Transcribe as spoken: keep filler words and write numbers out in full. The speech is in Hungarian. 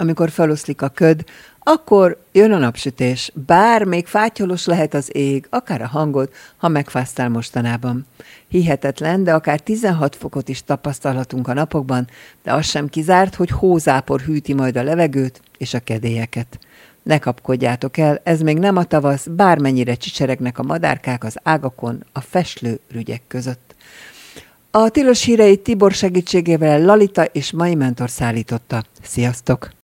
amikor feloszlik a köd, akkor jön a napsütés, bár még fátyolos lehet az ég, akár a hangod, ha megfáztál mostanában. Hihetetlen, de akár tizenhat fokot is tapasztalhatunk a napokban, de az sem kizárt, hogy hózápor hűti majd a levegőt és a kedélyeket. Ne kapkodjátok el, ez még nem a tavasz, bármennyire csicseregnek a madárkák az ágakon, a feslő rügyek között. A tilos híreit Tibor segítségével Lalita és Mai Mentor szállította. Sziasztok!